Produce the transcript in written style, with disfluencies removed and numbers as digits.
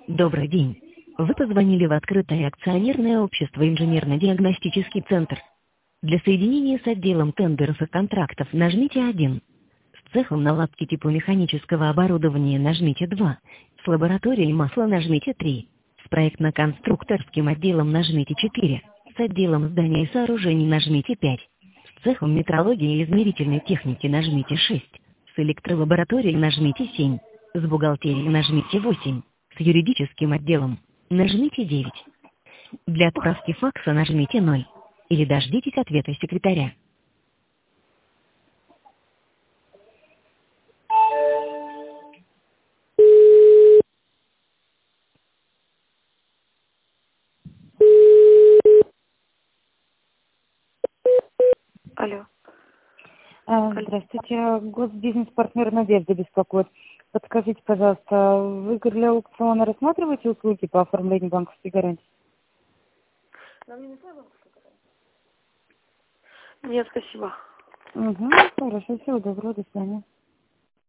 Добрый день. Вы позвонили в открытое акционерное общество «Инженерно-диагностический центр». Для соединения с отделом тендеров и контрактов нажмите 1. С цехом наладки тепломеханического оборудования нажмите 2. С лабораторией масла нажмите 3. С проектно-конструкторским отделом нажмите 4. С отделом зданий и сооружений нажмите 5. С цехом метрологии и измерительной техники нажмите 6. С электролабораторией нажмите 7. С бухгалтерией нажмите 8. С юридическим отделом нажмите 9. Для отправки факса нажмите 0. Или дождитесь ответа секретаря. Алло. Здравствуйте, госбизнес-партнер «Надежда» беспокоит. Подскажите, пожалуйста, вы для аукциона рассматриваете услуги по оформлению банковской гарантии? Нам не нужна банковская гарантия? Нет, спасибо. Хорошо, всего доброго, до свидания.